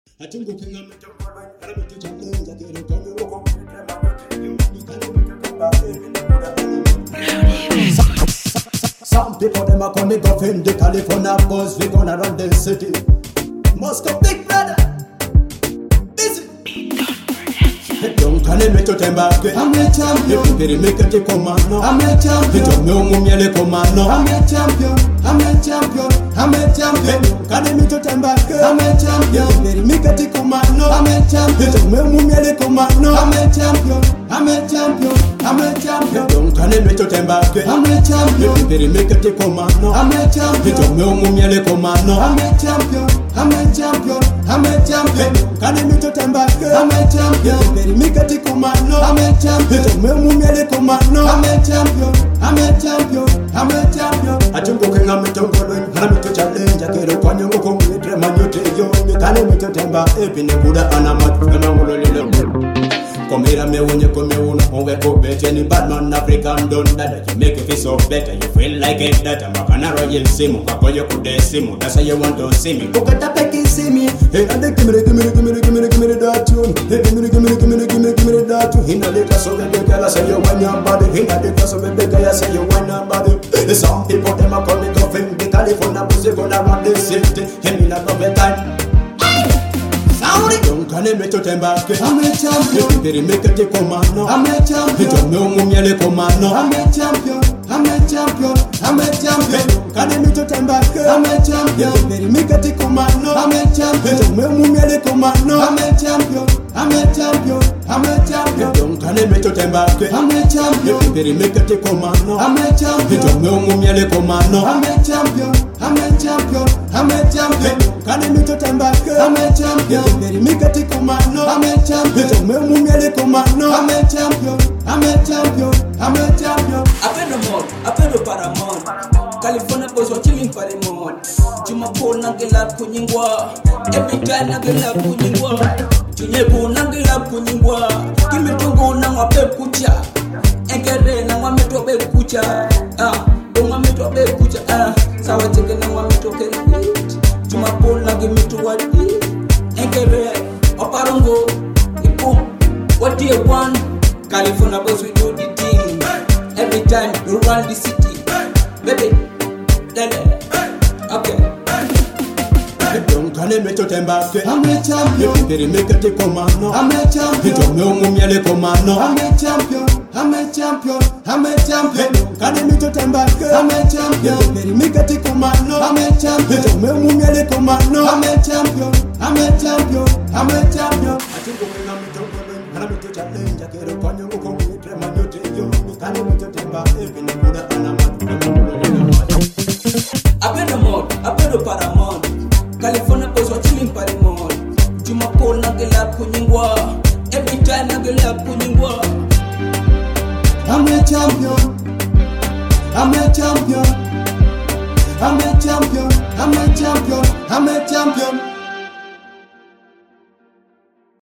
Some people them are coming off in the California bus. We gonna run the city. Moscow big brother. Busy. Don't tell me to them back. I'm a champion. They make it come on. I'm a champion. Don't know me le come on. I'm a champion. I'm a champion. I'm a champion. Don't me to them back. I'm a champion. They make it come on. I'm a champion. Don't know me le come on. I'm a champion. I'm a champion. I'm a champion. Don't tell me to them back. I'm a champion. They make it come on. I'm a champion. Don't know me le come on. I'm a champion. I'm a champion. I'm a champion. Don't me to them back. I'm a champion. They make it come on. I'm a champion. Don't know me le come on. I'm a champion. I'm a champion. I'm a champion. I don't go I'm a champion. I'm a challenge. I get up on your go with the man you take you. Don't me to them back. Even the good and I'm not going to come here me when you come here, on we go better. Any bad man African done that you make you feel so better. You feel like it that I'm a canary royal simu. Kako you could simu. That's how you want to see me. Look at that Becky see me. Hey, and give me that tune. Hey, give me that tune. In the little so the girl I say you want your body. In the little so the girl I say you want your body. Some people them are coming off in the California bus. They gonna run the city. Hey, me not have time. Don't tell me to them back. I'm a champion. They make it come on. I'm a champion. Don't know me le come on. I'm a champion. I'm a champion. I'm a champion. Don't me to them back. I'm a champion. They make it come on. I'm a champion. Don't know me le come on. I'm a champion. I'm a champion. I'm a champion. Don't tell me to them back. I'm a champion. They make it come on. I'm a champion. Don't know me le come on. I'm a champion. I'm a champion. I'm a champion. Don't me to them back. I'm a champion. They make it come on. I'm a champion. Don't know me le come on. I'm a champion. I'm a champion. I'm a champion. Apendo Paramount. California boys were chilling Paramount. Juma Paul nagela kunyingwa. Every time nagela kunyingwa. Junyebu nagela kunyingwa. Kimitungu na ngwape kucha. Engere na ngwameto be kucha. Donga meto be kucha. Sawa cheke na ngwameto ke. Juma Paul nagimitu wadi. Engere oparongo. Ipu. What do you want? California boys we do the thing. Every time you run the city, baby, okay. Don't tell me to them back. I'm a champion. They make it come on. I'm a champion. Don't know me le come on. I'm a champion. I'm a champion. I'm a champion. Don't me to them back. I'm a champion. They make it come on. I'm a champion. Don't know me le come on. I'm a champion. I'm a champion. I'm a champion. I think when I'm a champion, I'm a challenge. I get up on your go with the man you take you. Apendo Paramount. California boys were chilling Paramount. Juma Paul nagela kunyingwa. Every time nagela kunyingwa. I'm a champion. I'm a champion. I'm a champion. I'm a champion. I'm a champion.